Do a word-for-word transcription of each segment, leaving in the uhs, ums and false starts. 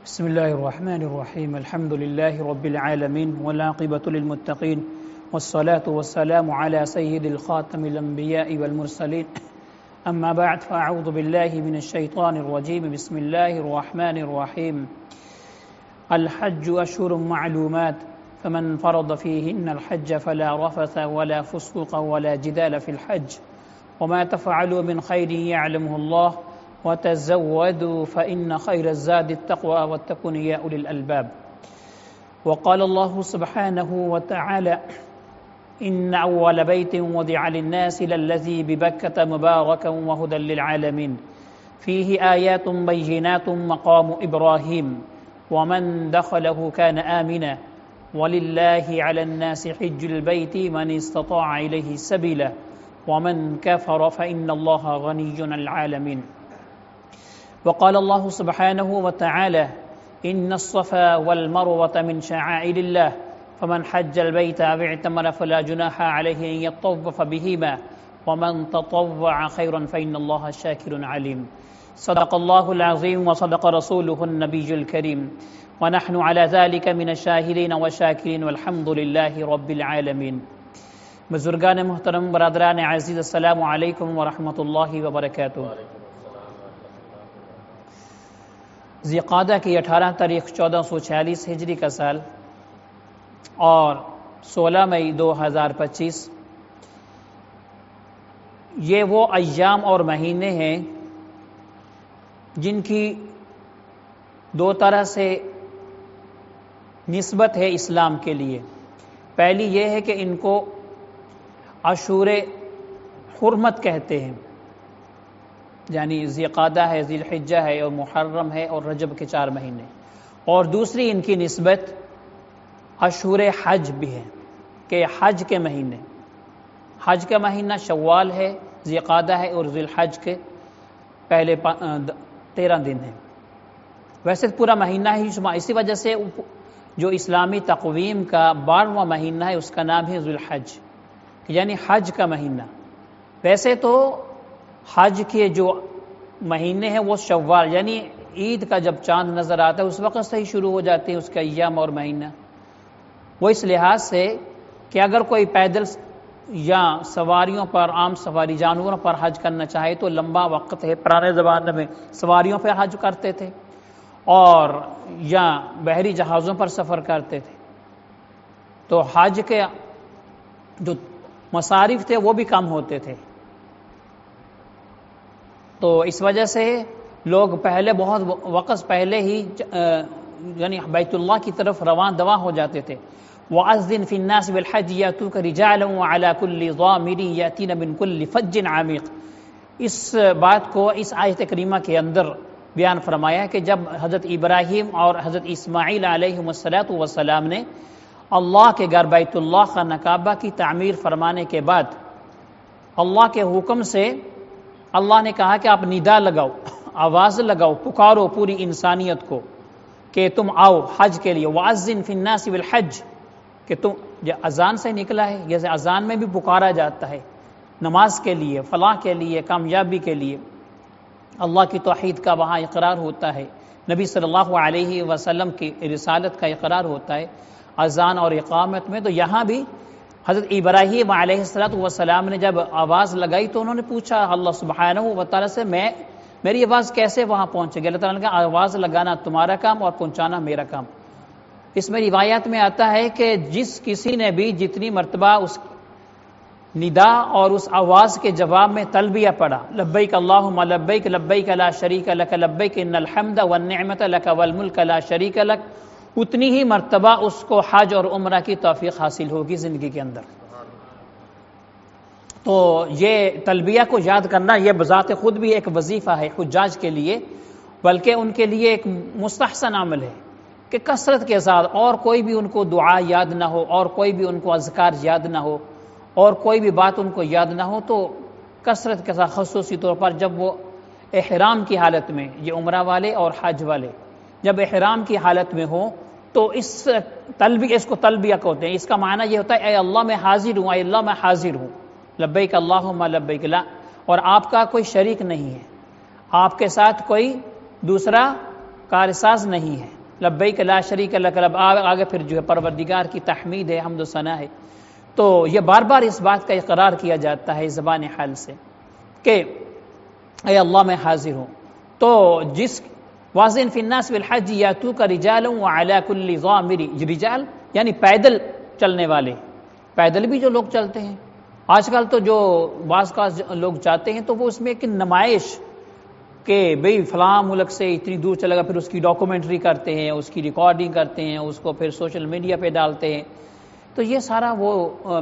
بسم الله الرحمن الرحيم الحمد لله رب العالمين والعاقبة للمتقين والصلاة والسلام على سيد الخاتم الأنبياء والمرسلين أما بعد فأعوذ بالله من الشيطان الرجيم بسم الله الرحمن الرحيم الحج أشهر معلومات فمن فرض فيهن الحج فلا رفث ولا فسوق ولا جدال في الحج وما تفعلوا من خير يعلمه الله وتزودوا فإن خير الزاد التقوى واتقون يا أولي الألباب. وقال الله سبحانه وتعالى إن أول بيت وضع للناس للذي ببكة مباركا وهدى للعالمين فيه آيات بينات مقام إبراهيم ومن دخله كان آمنا ولله على الناس حج البيت من استطاع إليه سبيلا ومن كفر فإن الله غني عن العالمين. وقال الله سبحانه وتعالى إن الصفا والمروة من شعائر الله فمن حج البيت أو اعتمر فلا جناح عليه أن يطوف بهما ومن تطوع خيرا فإن الله شاكر عليم. صدق الله العظيم وصدق رسوله النبي الكريم ونحن على ذلك من الشاهدين والشاكرين والحمد لله رب العالمين. بزرگان محترم، برادران عزیز، السلام علیکم ورحمۃ اللہ وبرکاتہ. ذی قعدہ کی اٹھارہ تاریخ چودہ سو چھیالیس ہجری کا سال اور سولہ مئی دو ہزار پچیس، یہ وہ ایام اور مہینے ہیں جن کی دو طرح سے نسبت ہے اسلام کے لیے. پہلی یہ ہے کہ ان کو اشہر حرمت کہتے ہیں، یعنی ذی قعدہ ہے، ذی الحجہ ہے اور محرم ہے اور رجب کے چار مہینے. اور دوسری ان کی نسبت اشہر حج بھی ہے کہ حج کے مہینے. حج کا مہینہ شوال ہے، ذی قعدہ ہے اور ذی الحج کے پہلے تیرہ دن ہیں. ویسے پورا مہینہ ہی شمار، اسی وجہ سے جو اسلامی تقویم کا بارہواں مہینہ ہے اس کا نام ہے ذی الحج، یعنی حج کا مہینہ. ویسے تو حج کے جو مہینے ہیں وہ شوال، یعنی عید کا جب چاند نظر آتا ہے اس وقت سے ہی شروع ہو جاتے ہیں اس کا ایام اور مہینہ. وہ اس لحاظ سے کہ اگر کوئی پیدل یا سواریوں پر، عام سواری جانوروں پر حج کرنا چاہے تو لمبا وقت ہے. پرانے زمانے میں سواریوں پر حج کرتے تھے اور یا بحری جہازوں پر سفر کرتے تھے، تو حج کے جو مصارف تھے وہ بھی کم ہوتے تھے. تو اس وجہ سے لوگ پہلے بہت وقت پہلے ہی یعنی بیت اللہ کی طرف رواں دواں ہو جاتے تھے. وَأَذِّنْ فِي النَّاسِ بِالْحَجِّ يَأْتُوكَ رِجَالًا وَعَلَى كُلِّ ضَامِرٍ يَأْتِينَ مِنْ كُلِّ فَجٍّ عَمِيقٍ. اس بات کو اس آیت کریمہ کے اندر بیان فرمایا کہ جب حضرت ابراہیم اور حضرت اسماعیل علیہم الصلاۃ والسلام نے اللہ کے گھر بیت اللہ خانہ کعبہ کی تعمیر فرمانے کے بعد اللہ کے حکم سے اللہ نے کہا کہ آپ ندا لگاؤ، آواز لگاؤ، پکارو پوری انسانیت کو کہ تم آؤ حج کے لیے. وَأَذِّنْ فِي النَّاسِ بِالْحَجِّ، کہ تم یہ اذان سے نکلا ہے، جیسے اذان میں بھی پکارا جاتا ہے نماز کے لیے، فلاح کے لیے، کامیابی کے لیے. اللہ کی توحید کا وہاں اقرار ہوتا ہے، نبی صلی اللہ علیہ وسلم کی رسالت کا اقرار ہوتا ہے اذان اور اقامت میں. تو یہاں بھی حضرت ابراہیم علیہ الصلوۃ والسلام نے جب آواز لگائی تو انہوں نے پوچھا اللہ سبحانہ و تعالیٰ سے میں میری آواز کیسے وہاں پہنچے گی؟ اللہ تعالیٰ نے کہا آواز لگانا تمہارا کام اور پہنچانا میرا کام. اس میں روایات میں آتا ہے کہ جس کسی نے بھی جتنی مرتبہ اس ندا اور اس آواز کے جواب میں تلبیہ پڑھا، لبیک اللہم لبیک لبیک لا شریک لک لبیک ان الحمد والنعمت لک والملک لا شریک لک، اتنی ہی مرتبہ اس کو حج اور عمرہ کی توفیق حاصل ہوگی زندگی کے اندر. تو یہ تلبیہ کو یاد کرنا یہ بذات خود بھی ایک وظیفہ ہے حجاج کے لیے، بلکہ ان کے لیے ایک مستحسن عمل ہے کہ کثرت کے ساتھ، اور کوئی بھی ان کو دعا یاد نہ ہو اور کوئی بھی ان کو اذکار یاد نہ ہو اور کوئی بھی بات ان کو یاد نہ ہو، تو کثرت کے ساتھ خصوصی طور پر جب وہ احرام کی حالت میں، یہ عمرہ والے اور حج والے جب احرام کی حالت میں ہوں تو اس تلبیہ، اس کو تلبیہ کہتے ہیں. اس کا معنی یہ ہوتا ہے اے اللہ میں حاضر ہوں، اے اللہ میں حاضر ہوں، لبیک اللہم لبیک لا، اور آپ کا کوئی شریک نہیں ہے، آپ کے ساتھ کوئی دوسرا کارساز نہیں ہے. لبیک لا شریک لک، آگے پھر جو ہے پروردگار کی تحمید ہے، حمد و ثنا ہے. تو یہ بار بار اس بات کا اقرار کیا جاتا ہے زبان حال سے کہ اے اللہ میں حاضر ہوں. تو جس واضح فی الناس بالحج یاتوک رجالا وعلی کل ضامر، رجال یعنی پیدل چلنے والے، پیدل بھی جو لوگ چلتے ہیں. آج کل تو جو بعض کا لوگ چاہتے ہیں تو وہ اس میں ایک نمائش کہ بھئی فلاں ملک سے اتنی دور چلے گا، پھر اس کی ڈاکومنٹری کرتے ہیں، اس کی ریکارڈنگ کرتے ہیں، اس کو پھر سوشل میڈیا پہ ڈالتے ہیں. تو یہ سارا وہ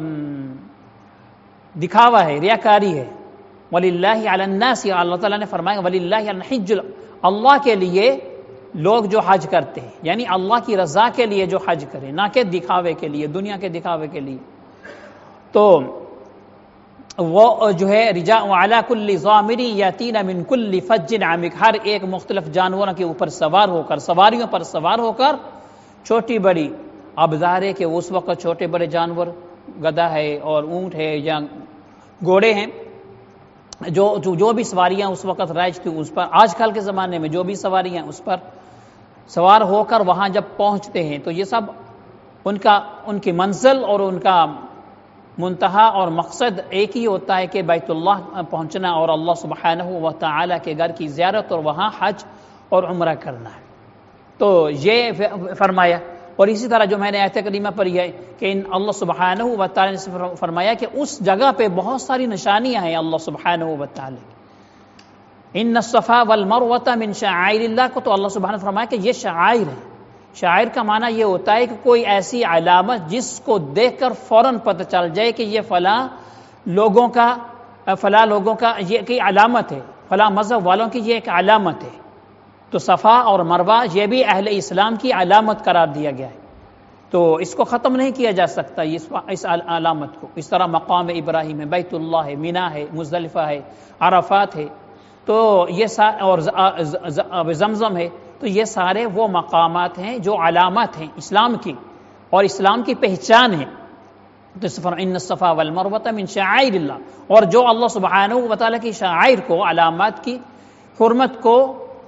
دکھاوا ہے، ریاکاری ہے. وَلِلَّهِ عَلَى النَّاسِ، اللہ تعالیٰ نے فرمایا وَلِلَّهِ عَلَى الْحِجُّ، اللہ کے لیے لوگ جو حج کرتے ہیں، یعنی اللہ کی رضا کے لیے جو حج کریں، نہ کہ دکھاوے کے لیے، دنیا کے دکھاوے کے لیے. تو وہ جو ہے رجا وعلی کل ضامر یاتین من کل فج عمیق، ہر ایک مختلف جانوروں کے اوپر سوار ہو کر، سواریوں پر سوار ہو کر، چھوٹی بڑی. اب ظاہر ہے کہ اس وقت چھوٹے بڑے جانور گدھا ہے اور اونٹ ہے یا گھوڑے ہیں، جو جو جو بھی سواریاں اس وقت رائج تھی اس پر، آج کل کے زمانے میں جو بھی سواریاں اس پر سوار ہو کر وہاں جب پہنچتے ہیں تو یہ سب ان کا ان کی منزل اور ان کا منتہا اور مقصد ایک ہی ہوتا ہے کہ بیت اللہ پہنچنا اور اللہ سبحانہ و تعالی کے گھر کی زیارت اور وہاں حج اور عمرہ کرنا ہے. تو یہ فرمایا. اور اسی طرح جو میں نے آیت کریمہ پڑھی ہے کہ ان اللہ سبحانہ و تعالی نے فرمایا کہ اس جگہ پہ بہت ساری نشانیاں ہیں اللہ سبحانہ و تعالی. ان الصفا والمروہ من شعائر اللہ کو تو اللہ سبحانہ نے فرمایا کہ یہ شعائر ہے. شاعر کا معنی یہ ہوتا ہے کہ کوئی ایسی علامت جس کو دیکھ کر فوراً پتہ چل جائے کہ یہ فلاں لوگوں کا فلاں لوگوں کا یہ کی علامت ہے، فلاں مذہب والوں کی یہ ایک علامت ہے. تو صفا اور مروہ یہ بھی اہل اسلام کی علامت قرار دیا گیا ہے. تو اس کو ختم نہیں کیا جا سکتا اس علامت کو. اس طرح مقام ابراہیم ہے، بیت اللہ ہے، مینا ہے، مزدلفہ ہے، عرفات ہے، تو یہ اور زمزم ہے. تو یہ سارے وہ مقامات ہیں جو علامات ہیں اسلام کی اور اسلام کی پہچان ہے. تو ان الصفا والمروہ من شعائر اللہ، اور جو اللہ سبحانہ و تعالی کی شعائر کو، علامات کی حرمت کو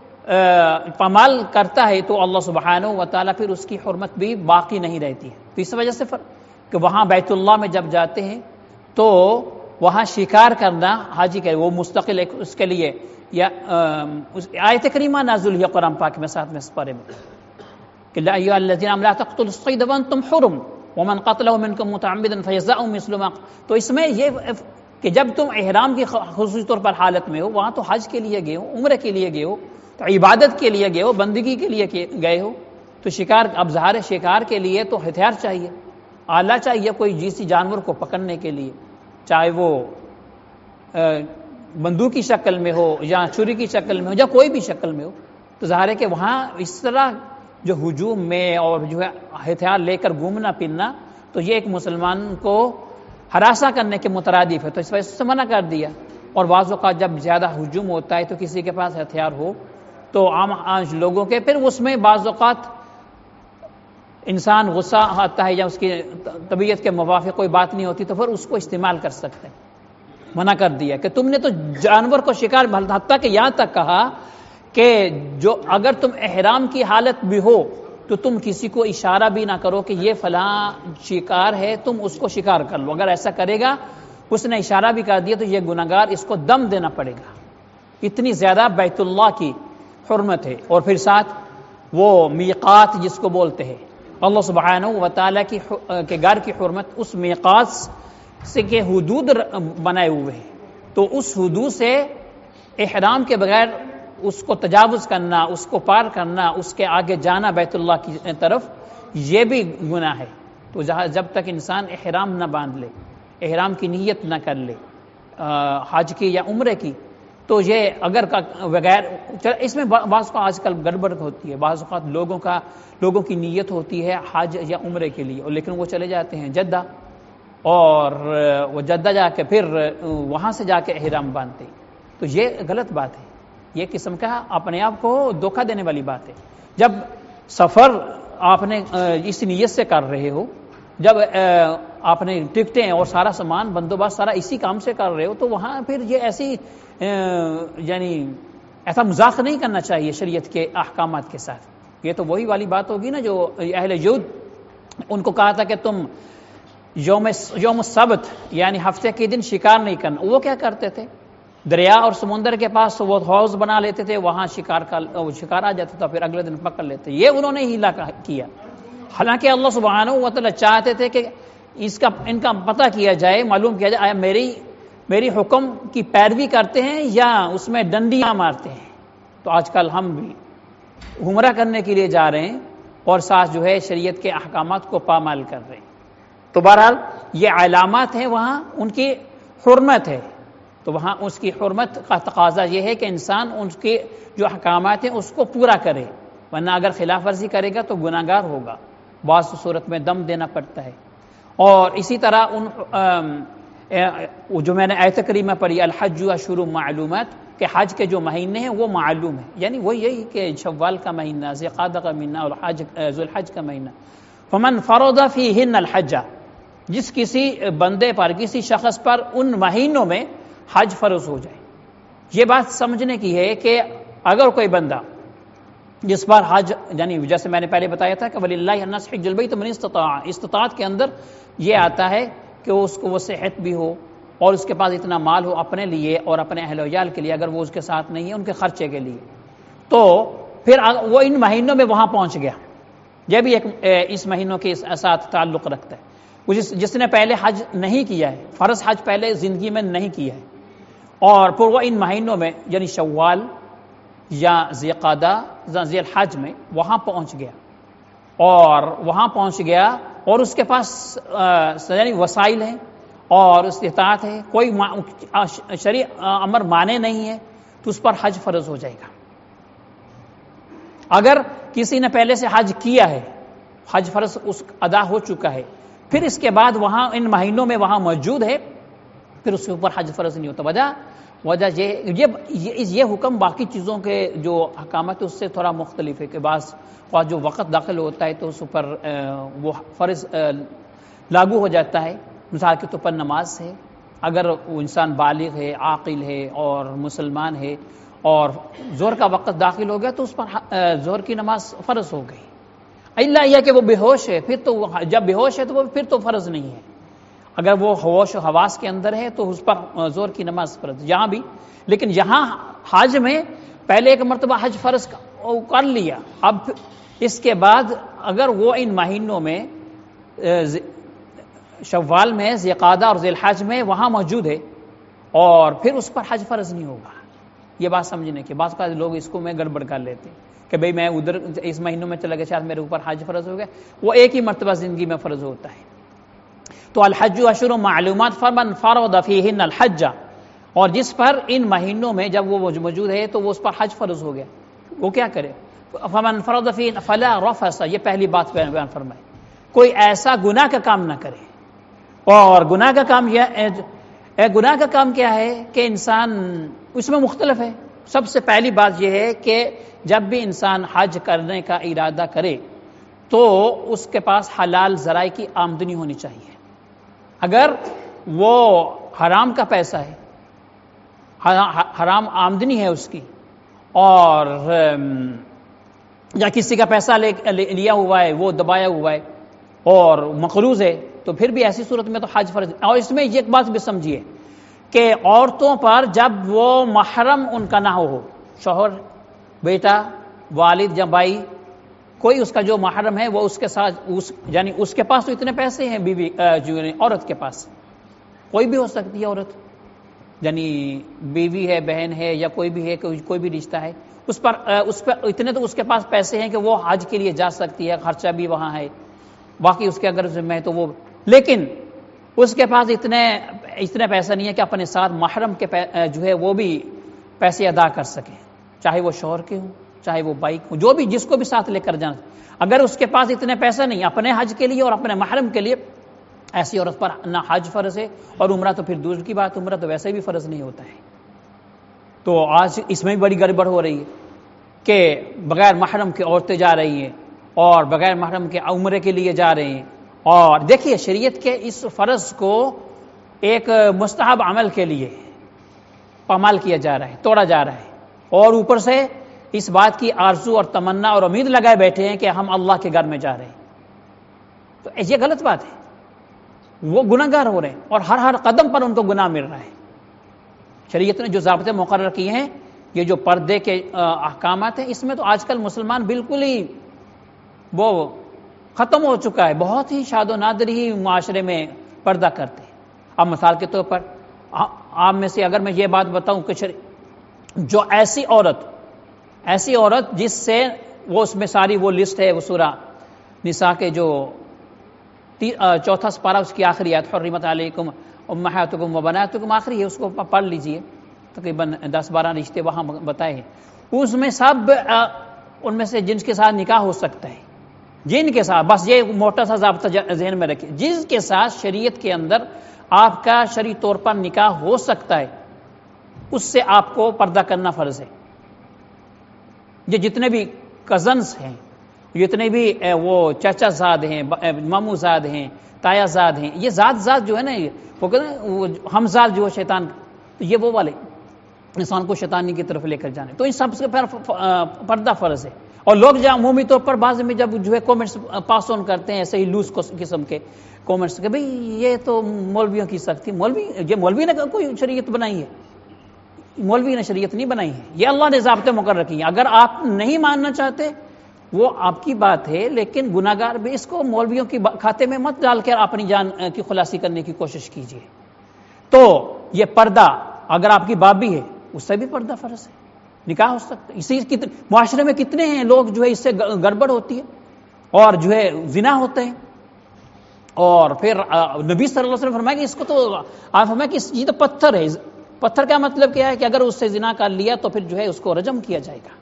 پامال کرتا ہے تو اللہ سبحانہ و تعالی پھر اس کی حرمت بھی باقی نہیں رہتی ہے. تو اس وجہ سے کہ وہاں بیت اللہ میں جب جاتے ہیں تو وہاں شکار کرنا حاجی کا وہ مستقل ایک اس کے لیے یا آیت کریمہ نازل ہوئی قرآن پاک میں ساتھ میں اس بارے میں کہ لا ایھا الذین آمنوا لا تقتلوا الصید وانتم حرم ومن قتلہ منکم متعمدا فجزاء مثل ما. تو اس میں یہ کہ جب تم احرام کی خصوصی طور پر حالت میں ہو، وہاں تو حج کے لیے گئے ہو، عمرے کے لیے گئے ہو، تو عبادت کے لیے گئے ہو، بندگی کے لیے گئے ہو، تو شکار اب ظاہر شکار کے لیے تو ہتھیار چاہیے، آلہ چاہیے کوئی جیسی جانور کو پکڑنے کے لیے، چاہے وہ بندوق کی شکل میں ہو یا چھری کی شکل میں ہو یا کوئی بھی شکل میں ہو. تو ظاہر ہے کہ وہاں اس طرح جو ہجوم میں اور جو ہے ہتھیار لے کر گھومنا پھرنا تو یہ ایک مسلمان کو ہراساں کرنے کے مترادف ہے. تو اس وجہ سے منع کر دیا. اور بعض اوقات جب زیادہ ہجوم ہوتا ہے تو کسی کے پاس ہتھیار ہو تو عام عام لوگوں کے پھر اس میں بعض اوقات انسان غصہ آتا ہے یا اس کی طبیعت کے موافق کوئی بات نہیں ہوتی تو پھر اس کو استعمال کر سکتے ہیں. منع کر دیا کہ تم نے تو جانور کو شکار، حتیٰ کہ یہاں تک کہا کہ جو اگر تم احرام کی حالت بھی ہو تو تم کسی کو اشارہ بھی نہ کرو کہ یہ فلاں شکار ہے، تم اس کو شکار کر لو. اگر ایسا کرے گا، اس نے اشارہ بھی کر دیا تو یہ گناہگار، اس کو دم دینا پڑے گا. اتنی زیادہ بیت اللہ کی حرمت ہے. اور پھر ساتھ وہ میقات جس کو بولتے ہیں، اللہ سبحانہ و تعالیٰ کی کے گھر کی حرمت، اس میقات سے کے حدود بنائے ہوئے ہیں. تو اس حدود سے احرام کے بغیر اس کو تجاوز کرنا، اس کو پار کرنا، اس کے آگے جانا بیت اللہ کی طرف، یہ بھی گناہ ہے. تو جب تک انسان احرام نہ باندھ لے، احرام کی نیت نہ کر لے حج کی یا عمرے کی، تو یہ اگر بغیر اس میں بعض کو آج کل گڑبڑ ہوتی ہے. بعض اوقات لوگوں کا لوگوں کی نیت ہوتی ہے حج یا عمرے کے لیے، لیکن وہ چلے جاتے ہیں جدہ اور وہ جدہ جا کے پھر وہاں سے جا کے احرام باندھتے. تو یہ غلط بات ہے، یہ قسم کا اپنے آپ کو دھوکہ دینے والی بات ہے. جب سفر آپ نے اس نیت سے کر رہے ہو، جب آپ نے ٹکٹیں اور سارا سامان بندوبست سارا اسی کام سے کر رہے ہو، تو وہاں پھر یہ ایسی یعنی ایسا مذاق نہیں کرنا چاہیے شریعت کے احکامات کے ساتھ۔ یہ تو وہی والی بات ہوگی نا جو اہل یہود ان کو کہا تھا کہ تم یوم یوم السبت یعنی ہفتے کے دن شکار نہیں کرنا۔ وہ کیا کرتے تھے؟ دریا اور سمندر کے پاس وہ حوض بنا لیتے تھے، وہاں شکار کا شکار آ جاتا تھا، پھر اگلے دن پکڑ لیتے۔ یہ انہوں نے ہیلا کیا، حالانکہ اللہ سبحانہ و تعالی چاہتے تھے کہ اس کا ان کا پتہ کیا جائے، معلوم کیا جائے آیا میری میری حکم کی پیروی کرتے ہیں یا اس میں ڈنڈیاں مارتے ہیں۔ تو آج کل ہم بھی گمراہ کرنے کے لیے جا رہے ہیں اور ساتھ جو ہے شریعت کے احکامات کو پامال کر رہے ہیں۔ تو بہرحال یہ علامات ہیں، وہاں ان کی حرمت ہے، تو وہاں اس کی حرمت کا تقاضا یہ ہے کہ انسان ان کے جو احکامات ہیں اس کو پورا کرے، ورنہ اگر خلاف ورزی کرے گا تو گناہ گار ہوگا، بعض صورت میں دم دینا پڑتا ہے۔ اور اسی طرح ان جو میں نے آیت کریمہ پڑھی الحج اشہر معلومات کہ حج کے جو مہینے ہیں وہ معلوم ہے، یعنی وہ یہی کہ شوال کا مہینہ، ذی القعدہ کا مہینہ اور حج ذو الحج کا مہینہ۔ فمن فرض فیہن الحج، جس کسی بندے پر کسی شخص پر ان مہینوں میں حج فرض ہو جائے۔ یہ بات سمجھنے کی ہے کہ اگر کوئی بندہ جس پر حج، یعنی جیسے میں نے پہلے بتایا تھا کہ وَلِلَّهِ النَّاسُ حِجُّ الْبَيْتِ مَنِ اسْتَطَاعَ، استطاعت کے اندر یہ آتا ہے کہ اس کو وہ صحت بھی ہو اور اس کے پاس اتنا مال ہو اپنے لیے اور اپنے اہل و عیال کے لیے، اگر وہ اس کے ساتھ نہیں ہے ان کے خرچے کے لیے، تو پھر وہ ان مہینوں میں وہاں پہنچ گیا۔ یہ بھی ایک اس مہینوں کے ساتھ تعلق رکھتا ہے۔ جس جس نے پہلے حج نہیں کیا ہے، فرض حج پہلے زندگی میں نہیں کیا ہے، اور پھر وہ ان مہینوں میں یعنی شوال یا ذی القعدہ ذی الحج میں وہاں پہنچ گیا، اور وہاں پہنچ گیا اور اس کے پاس یعنی وسائل ہیں اور استطاعت ہے، کوئی شرعی امر مانے نہیں ہے، تو اس پر حج فرض ہو جائے گا۔ اگر کسی نے پہلے سے حج کیا ہے، حج فرض اس ادا ہو چکا ہے، پھر اس کے بعد وہاں ان مہینوں میں وہاں موجود ہے، پھر اس کے اوپر حج فرض نہیں ہوتا۔ وجہ وجہ یہ یہ یہ حکم باقی چیزوں کے جو احکامات اس سے تھوڑا مختلف ہے کہ بعض خواہ جو وقت داخل ہوتا ہے تو اس پر وہ فرض لاگو ہو جاتا ہے۔ مثال کے طور پر نماز ہے، اگر وہ انسان بالغ ہے، عاقل ہے اور مسلمان ہے اور ظہر کا وقت داخل ہو گیا تو اس پر ظہر کی نماز فرض ہو گئی، الا یہ کہ وہ بے ہوش ہے، پھر تو جب بے ہوش ہے تو وہ پھر تو فرض نہیں ہے۔ اگر وہ ہوش و حواس کے اندر ہے تو اس پر ظہر کی نماز فرض، یہاں بھی۔ لیکن یہاں حج میں پہلے ایک مرتبہ حج فرض کر لیا، اب اس کے بعد اگر وہ ان مہینوں میں شوال میں ذی القعدہ اور ذی الحج میں وہاں موجود ہے اور پھر اس پر حج فرض نہیں ہوگا۔ یہ بات سمجھنے کے بعض لوگ اس کو میں گڑبڑ کر لیتے ہیں کہ بھئی میں ادھر اس مہینوں میں چلا گیا، شاید میرے اوپر حج فرض ہو گیا۔ وہ ایک ہی مرتبہ زندگی میں فرض ہوتا ہے۔ تو الحج اشہر معلومات فمن فرض فیہن الحج، اور جس پر ان مہینوں میں جب وہ موجود ہے تو وہ اس پر حج فرض ہو گیا، وہ کیا کرے؟ فمن فرض فیہن فلا رفث، یہ پہلی بات بیان فرمائی، کوئی ایسا گناہ کا کام نہ کرے۔ اور گناہ کا کام یہ گناہ کا کام کیا ہے کہ انسان اس میں مختلف ہے۔ سب سے پہلی بات یہ ہے کہ جب بھی انسان حج کرنے کا ارادہ کرے تو اس کے پاس حلال ذرائع کی آمدنی ہونی چاہیے۔ اگر وہ حرام کا پیسہ ہے، حرام آمدنی ہے اس کی، اور یا کسی کا پیسہ لیا ہوا ہے وہ دبایا ہوا ہے اور مقروض ہے، تو پھر بھی ایسی صورت میں تو حج فرض۔ اور اس میں ایک بات بھی سمجھیے کہ عورتوں پر جب وہ محرم ان کا نہ ہو، شوہر، بیٹا، والد یا بھائی، کوئی اس کا جو محرم ہے وہ اس کے ساتھ اس یعنی اس کے پاس تو اتنے پیسے ہیں، بیوی جو عورت کے پاس کوئی بھی ہو سکتی ہے عورت، یعنی بیوی ہے، بہن ہے یا کوئی بھی ہے، کوئی بھی رشتہ ہے، اس پر اس پر اتنے تو اس کے پاس پیسے ہیں کہ وہ حج کے لیے جا سکتی ہے، خرچہ بھی وہاں ہے، باقی اس کے اگر ذمہ ہے تو وہ، لیکن اس کے پاس اتنے اتنے پیسہ نہیں ہے کہ اپنے ساتھ محرم کے جو ہے وہ بھی پیسے ادا کر سکے، چاہے وہ شوہر کے ہوں، چاہے وہ بائک ہو، جو بھی جس کو بھی ساتھ لے کر جانا۔ اگر اس کے پاس اتنے پیسہ نہیں اپنے حج کے لیے اور اپنے محرم کے لیے، ایسی عورت پر نہ حج فرض ہے، اور عمرہ تو پھر دور کی بات، عمرہ تو ویسے بھی فرض نہیں ہوتا ہے۔ تو آج اس میں بھی بڑی گڑبڑ ہو رہی ہے کہ بغیر محرم کے عورتیں جا رہی ہیں اور بغیر محرم کے عمرے کے لیے جا رہے ہیں۔ اور دیکھیے شریعت کے اس فرض کو ایک مستحب عمل کے لیے پامال کیا جا رہا ہے، توڑا جا رہا ہے۔ اور اوپر سے اس بات کی آرزو اور تمنا اور امید لگائے بیٹھے ہیں کہ ہم اللہ کے گھر میں جا رہے ہیں، تو یہ غلط بات ہے، وہ گناہ گار ہو رہے ہیں اور ہر ہر قدم پر ان کو گناہ مل رہا ہے۔ شریعت نے جو ضابطے مقرر کیے ہیں، یہ جو پردے کے احکامات ہیں، اس میں تو آج کل مسلمان بالکل ہی وہ ختم ہو چکا ہے، بہت ہی شاد و نادر ہی معاشرے میں پردہ کرتے ہیں۔ اب مثال کے طور پر آپ میں سے اگر میں یہ بات بتاؤں کہ جو ایسی عورت ایسی عورت جس سے وہ اس میں ساری وہ لسٹ ہے، وہ سورہ نساء کے جو چوتھا سپارہ اس کی آخری آیت حرمت علیکم امہاتکم و بناتکم آخری ہے، اس کو پڑھ لیجئے، تقریباً دس بارہ رشتے وہاں بتائے ہیں، اس میں سب ان میں سے جن کے ساتھ نکاح ہو سکتا ہے، جن کے ساتھ، بس یہ موٹا سا ضابطہ ذہن میں رکھیں، جس کے ساتھ شریعت کے اندر آپ کا شرعی طور پر نکاح ہو سکتا ہے، اس سے آپ کو پردہ کرنا فرض ہے۔ یہ جتنے بھی کزنز ہیں، جتنے بھی وہ چچا زاد ہیں، مامو زاد ہیں، تایا زاد ہیں، یہ ذات ذات جو ہے نا، وہ ہم زاد جو شیطان، تو یہ وہ والے انسان کو شیطانی کی طرف لے کر جانے، تو ان سب سے پردہ فرض ہے۔ اور لوگ جو عمومی طور پر بعض میں جب جو ہے کومنٹس پاس آن کرتے ہیں ایسے ہی لوز قسم کے کومنٹس کہ بھئی یہ تو مولویوں کی سختی، مولوی یہ مولوی نے کوئی شریعت بنائی ہے؟ مولوی نے شریعت نہیں بنائی ہے، یہ اللہ نے ضابطے مقرر کیے ہیں۔ اگر آپ نہیں ماننا چاہتے وہ آپ کی بات ہے، لیکن گناہ گار بھی اس کو مولویوں کی کھاتے میں مت ڈال کر اپنی جان کی خلاصی کرنے کی کوشش کیجیے۔ تو یہ پردہ اگر آپ کی بابی ہے اس سے بھی پردہ فرض ہے، نکاح ہو سکتا ہے۔ اسی معاشرے میں کتنے ہیں لوگ جو ہے اس سے گڑبڑ ہوتی ہے اور جو ہے زنا ہوتے ہیں، اور پھر نبی صلی اللہ علیہ وسلم فرمایا کہ اس کو تو آپ فرمایا کہ یہ تو پتھر ہے۔ پتھر کا مطلب کیا ہے کہ اگر اس سے زنا کر لیا تو پھر جو ہے اس کو رجم کیا جائے گا۔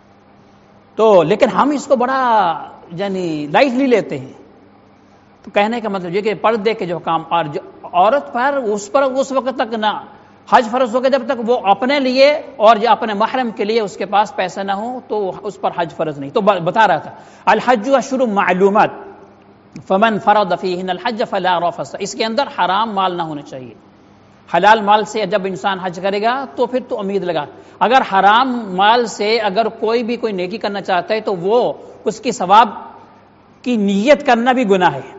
تو لیکن ہم اس کو بڑا یعنی لائٹلی لیتے ہیں۔ تو کہنے کا مطلب یہ کہ پردے کے جو کام، اور جو عورت پر اس پر اس وقت تک نہ حج فرض ہوگا جب تک وہ اپنے لیے اور یا اپنے محرم کے لیے اس کے پاس پیسہ نہ ہو تو اس پر حج فرض نہیں۔ تو بتا رہا تھا الحج اشہر معلومات فمن فرض فیہن الحج فلا رفث، اس کے اندر حرام مال نہ ہونا چاہیے۔ حلال مال سے جب انسان حج کرے گا تو پھر تو امید لگا، اگر حرام مال سے اگر کوئی بھی کوئی نیکی کرنا چاہتا ہے تو وہ اس کی ثواب کی نیت کرنا بھی گناہ ہے۔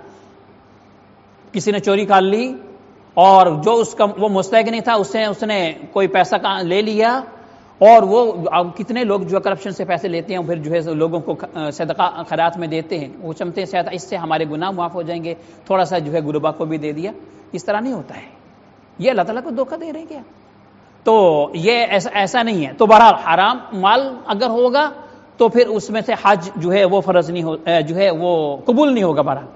کسی نے چوری کر لی اور جو اس کا وہ مستحق نہیں تھا، اس نے اس نے کوئی پیسہ لے لیا، اور وہ کتنے لوگ جو کرپشن سے پیسے لیتے ہیں پھر جو ہے لوگوں کو صدقہ خیرات میں دیتے ہیں، وہ چمتے ہیں شاید اس سے ہمارے گناہ معاف ہو جائیں گے، تھوڑا سا جو ہے غربا کو بھی دے دیا۔ اس طرح نہیں ہوتا ہے، یہ اللہ تعالیٰ کو دھوکہ دے رہے کیا؟ تو یہ ایسا ایسا نہیں ہے۔ تو بہرحال حرام مال اگر ہوگا تو پھر اس میں سے حج جو ہے وہ فرض نہیں ہو، جو ہے وہ قبول نہیں ہوگا۔ بہرحال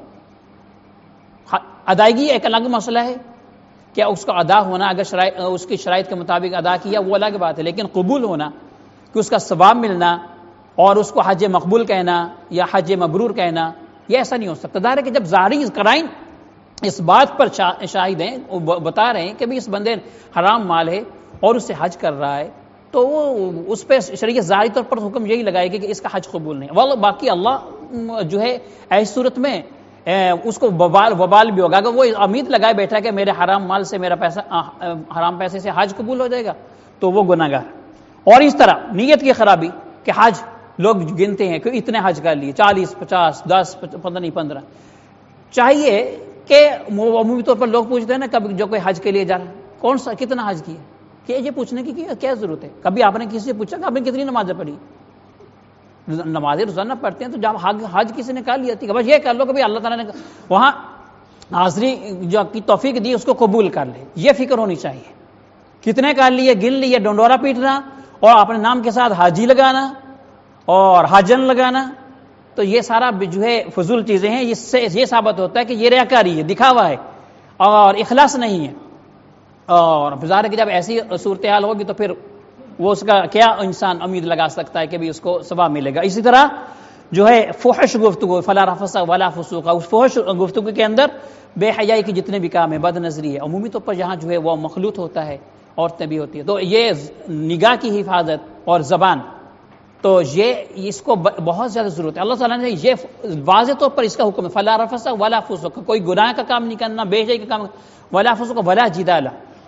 ادائیگی ایک الگ مسئلہ ہے، کیا اس کا ادا ہونا اگر شرائط اس کی شرائط کے مطابق ادا کیا وہ الگ بات ہے، لیکن قبول ہونا کہ اس کا ثواب ملنا اور اس کو حج مقبول کہنا یا حج مبرور کہنا، یہ ایسا نہیں ہو سکتا۔ ظاہر ہے کہ جب ظاہری قرائن اس بات پر شاہد ہیں، بتا رہے ہیں کہ بھی اس بندے حرام مال ہے اور اس سے حج کر رہا ہے، تو وہ اس پہ شریعت ظاہری طور پر حکم یہی لگائے گی کہ اس کا حج قبول نہیں۔ واللہ باقی اللہ جو ہے ایسی صورت میں اس کو وبال وبال بھی ہوگا، اگر وہ امید لگائے بیٹھا ہے کہ میرے حرام مال سے میرا پیسہ حرام پیسے سے حج قبول ہو جائے گا تو وہ گناہ گار۔ اور اس طرح نیت کی خرابی کہ حج لوگ گنتے ہیں کہ اتنے حج کر لیے، چالیس پچاس دس پندرہ نہیں پندرہ، چاہیے کہ عمومی طور پر لوگ پوچھتے ہیں نا کبھی جو کوئی حج کے لیے جا رہا ہے کون سا کتنا حج کیا، کہ یہ پوچھنے کی کیا ضرورت ہے؟ کبھی آپ نے کسی سے پوچھا کہ آپ نے کتنی نمازیں پڑھی؟ نمازیں روزانہ پڑھتے ہیں، تو جب حج کسی نے کر لیا تھی کہ بس یہ کر لو کہ بھائی اللہ تعالیٰ نے وہاں حاضری جو کی توفیق دی اس کو قبول کر لے، یہ فکر ہونی چاہیے۔ کتنے کر لیے گن لیے، ڈنڈورا پیٹنا اور اپنے نام کے ساتھ حاجی لگانا اور حاجن لگانا، تو یہ سارا جو ہے فضول چیزیں ہیں۔ اس سے یہ ثابت ہوتا ہے کہ یہ ریاکاری ہے، دکھاوا ہے اور اخلاص نہیں ہے۔ اور ظاہر ہے کہ جب ایسی صورتحال ہوگی تو پھر وہ اس کا کیا انسان امید لگا سکتا ہے کہ بھی اس کو ثواب ملے گا۔ اسی طرح جو ہے فحش گفتگو، فلا رفث ولا فسوق، اس فحش گفتگو کے اندر بے حیائی کی جتنے بھی کام ہیں، بد نظری ہے، عمومی طور پر جہاں جو ہے وہ مخلوط ہوتا ہے، عورتیں بھی ہوتی ہیں، تو یہ نگاہ کی حفاظت اور زبان، تو یہ اس کو بہت زیادہ ضرورت ہے۔ اللہ تعالیٰ نے یہ واضح طور پر اس کا حکم ہے، فلا رفث ولا فسوق، کوئی گناہ کا کام نہیں کرنا، بے حیائی کا کام، ولا فسوق ولا جدال،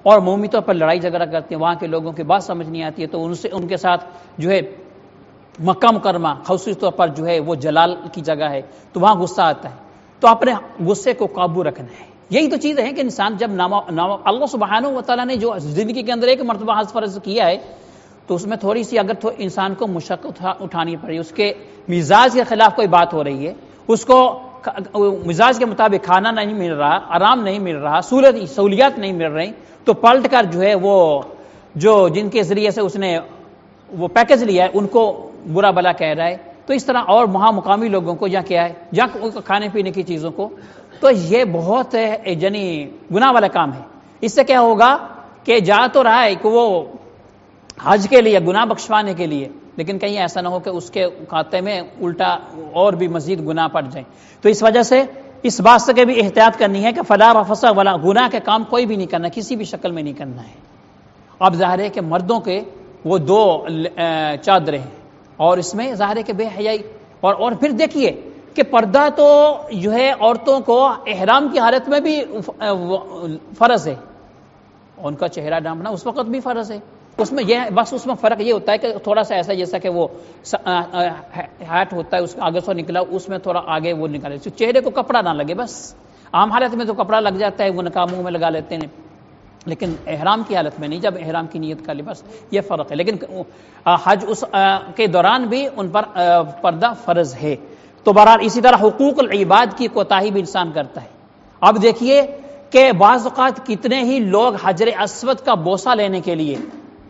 اور عمومی طور پر لڑائی جھگڑا کرتے ہیں، وہاں کے لوگوں کی بات سمجھ نہیں آتی ہے، تو ان سے ان کے ساتھ جو ہے مکہ مکرمہ خصوصی طور پر جو ہے وہ جلال کی جگہ ہے، تو وہاں غصہ آتا ہے، تو اپنے غصے کو قابو رکھنا ہے۔ یہی تو چیز ہے کہ انسان جب نام اللہ سبحانہ و تعالیٰ نے جو زندگی کے اندر ایک مرتبہ حج فرض کیا ہے، تو اس میں تھوڑی سی اگر انسان کو مشقت اٹھانی پڑی، اس کے مزاج کے خلاف کوئی بات ہو رہی ہے، اس کو مزاج کے مطابق کھانا نہیں مل رہا، آرام نہیں مل رہا، سہولیات نہیں مل رہی، تو پلٹ کر جو ہے وہ جو جن کے ذریعے سے اس نے وہ پیکج لیا ہے ان کو برا بلا کہہ رہا ہے، تو اس طرح اور وہاں مقامی لوگوں کو یا کیا ہے یا کھانے پینے کی چیزوں کو، تو یہ بہت یعنی گناہ والا کام ہے۔ اس سے کیا ہوگا کہ جا تو رہا ہے کہ وہ حج کے لیے گناہ بخشوانے کے لیے، لیکن کہیں ایسا نہ ہو کہ اس کے کھاتے میں الٹا اور بھی مزید گناہ پڑ جائیں، تو اس وجہ سے اس بات سے بھی احتیاط کرنی ہے کہ فلا رفث ولا گناہ کے کام کوئی بھی نہیں کرنا، کسی بھی شکل میں نہیں کرنا ہے۔ اب ظاہر ہے کہ مردوں کے وہ دو چادریں ہیں، اور اس میں ظاہر ہے کہ بے حیائی، اور اور پھر دیکھیے کہ پردہ تو جو ہے عورتوں کو احرام کی حالت میں بھی فرض ہے، ان کا چہرہ ڈھانپنا اس وقت بھی فرض ہے، اس میں یہ بس اس میں فرق یہ ہوتا ہے کہ تھوڑا سا ایسا جیسا کہ وہ ہیٹ ہوتا ہے اس کا آگے سے نکلا، اس میں تھوڑا آگے وہ نکالے، چہرے کو کپڑا نہ لگے، بس عام حالت میں تو کپڑا لگ جاتا ہے، وہ نقاب منہ میں لگا لیتے ہیں، لیکن احرام کی حالت میں نہیں، جب احرام کی نیت کا لباس، یہ فرق ہے۔ لیکن حج اس کے دوران بھی ان پر پردہ فرض ہے۔ تو بہرحال اسی طرح حقوق العباد کی کوتاہی بھی انسان کرتا ہے۔ اب دیکھیے کہ بعض اوقات کتنے ہی لوگ حجر اسود کا بوسہ لینے کے لیے،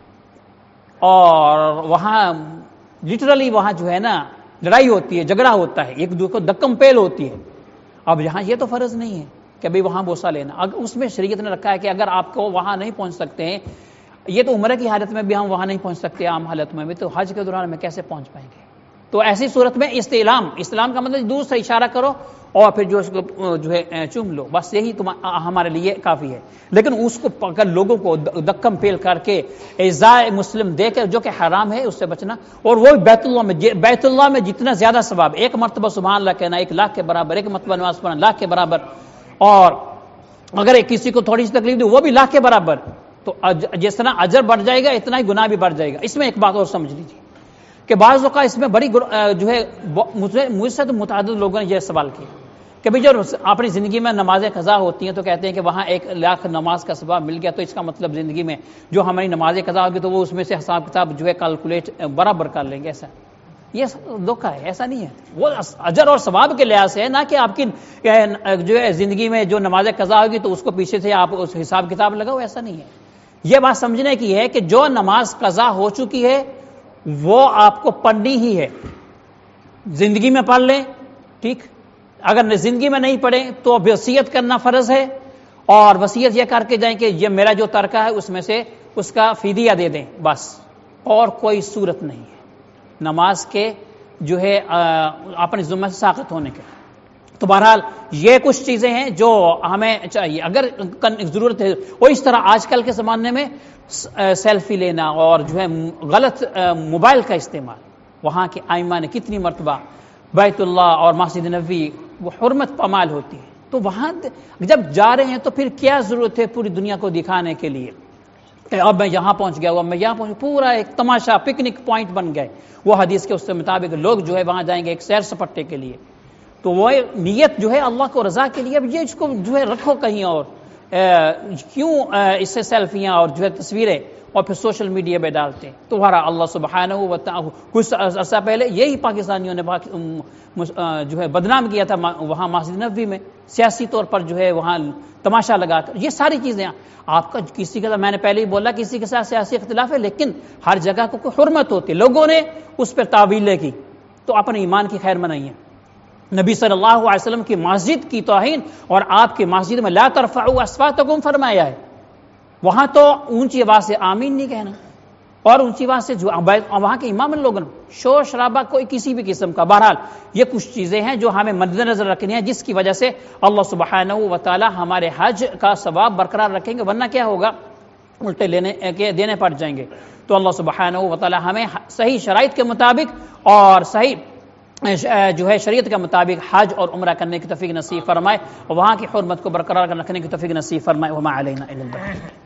اور وہاں لٹرلی وہاں جو ہے نا لڑائی ہوتی ہے، جھگڑا ہوتا ہے، ایک دوسرے کو دکم پیل ہوتی ہے۔ اب یہاں یہ تو فرض نہیں ہے کہ بھئی وہاں بوسہ لینا، اگر اس میں شریعت نے رکھا ہے کہ اگر آپ کو وہاں نہیں پہنچ سکتے ہیں، یہ تو عمرہ کی حالت میں بھی ہم وہاں نہیں پہنچ سکتے، عام حالت میں بھی، تو حج کے دوران میں کیسے پہنچ پائیں گے؟ تو ایسی صورت میں استعلام، اسلام کا مطلب دور سے اشارہ کرو اور پھر جو اس کو جو ہے چوم لو، بس یہی ہمارے لیے کافی ہے۔ لیکن اس کو اگر لوگوں کو دکم پیل کر کے ایذاء مسلم دے کر، جو کہ حرام ہے، اس سے بچنا، اور وہ بیت اللہ میں بیت اللہ میں جتنا زیادہ ثواب، ایک مرتبہ سبحان اللہ کہنا ایک لاکھ کے برابر، ایک مرتبہ نماز پڑھنا لاکھ کے برابر، اور اگر کسی کو تھوڑی سی تکلیف دی وہ بھی لاکھ کے برابر، تو جس طرح اجر بڑھ جائے گا اتنا ہی گناہ بھی بڑھ جائے گا۔ اس میں ایک بات اور سمجھ لیجیے کہ بعض اوقات اس میں بڑی جو ہے مجھ سے تو متعدد لوگوں نے یہ سوال کیا کہ بھئی جو اپنی زندگی میں نمازیں قضا ہوتی ہیں تو کہتے ہیں کہ وہاں ایک لاکھ نماز کا ثواب مل گیا، تو اس کا مطلب زندگی میں جو ہماری نمازیں قضا ہوگی تو وہ اس میں سے حساب کتاب جو ہے کیلکولیٹ برابر کر لیں گے۔ ایسا یہ دھوکہ ہے، ایسا نہیں ہے، وہ اجر اور ثواب کے لحاظ سے ہے، نہ کہ آپ کی جو ہے زندگی میں جو نمازیں قضا ہوگی تو اس کو پیچھے سے آپ اس حساب کتاب لگاؤ، ایسا نہیں ہے۔ یہ بات سمجھنے کی ہے کہ جو نماز قضا ہو چکی ہے وہ آپ کو پڑھنی ہی ہے، زندگی میں پڑھ لیں ٹھیک، اگر زندگی میں نہیں پڑھیں تو وصیت کرنا فرض ہے، اور وصیت یہ کر کے جائیں کہ یہ میرا جو ترکہ ہے اس میں سے اس کا فدیہ دے دیں، بس، اور کوئی صورت نہیں ہے نماز کے جو ہے اپنے ذمہ سے ساقط ہونے کے۔ تو بہرحال یہ کچھ چیزیں ہیں جو ہمیں چاہیے اگر ضرورت ہے۔ اور اس طرح آج کل کے زمانے میں سیلفی لینا اور جو ہے غلط موبائل کا استعمال، وہاں کے ائمہ نے کتنی مرتبہ بیت اللہ اور مسجد نبوی وہ حرمت پامال ہوتی ہے، تو وہاں جب جا رہے ہیں تو پھر کیا ضرورت ہے پوری دنیا کو دکھانے کے لیے کہ اب میں یہاں پہنچ گیا ہوں، میں یہاں پہنچ، پورا ایک تماشا پکنک پوائنٹ بن گئے۔ وہ حدیث کے اس کے مطابق لوگ جو ہے وہاں جائیں گے ایک سیر سپاٹے کے لیے، تو وہ نیت جو ہے اللہ کو رضا کے لیے، اب یہ اس کو جو ہے رکھو کہیں اور، کیوں اس سے سیلفیاں اور جو ہے تصویریں اور پھر سوشل میڈیا پہ ڈالتے ہیں؟ تو ہمارا اللہ سبحانہ و تعالی کچھ عرصہ پہلے یہی پاکستانیوں نے جو ہے بدنام کیا تھا وہاں مسجد نبوی میں، سیاسی طور پر جو ہے وہاں تماشا لگا کر۔ یہ ساری چیزیں آپ کا کسی کے ساتھ، میں نے پہلے ہی بولا کسی کے ساتھ سیاسی اختلاف ہے، لیکن ہر جگہ کو کوئی حرمت ہوتی ہے، لوگوں نے اس پر تعویلیں کی تو اپنے ایمان کی خیر منائیے۔ نبی صلی اللہ علیہ وسلم کی مسجد کی توہین اور آپ کی مسجد میں لا ترفعوا اصواتکم فرمایا ہے، وہاں تو اونچی آواز سے آمین نہیں کہنا، اور اونچی آواز سے جو وہاں کے امام لوگوں شور شرابہ کوئی کسی بھی قسم کا۔ بہرحال یہ کچھ چیزیں ہیں جو ہمیں مد نظر رکھنی ہیں، جس کی وجہ سے اللہ سبحانہ و تعالی ہمارے حج کا ثواب برقرار رکھیں گے، ورنہ کیا ہوگا، الٹے لینے کے دینے پڑ جائیں گے۔ تو اللہ سبحانہ و تعالی ہمیں صحیح شرائط کے مطابق اور صحیح جو ہے شریعت کے مطابق حج اور عمرہ کرنے کی توفیق نصیب فرمائے، اور وہاں کی حرمت کو برقرار رکھنے کی توفیق نصیب فرمائے۔ وما علینا الا البلاغ۔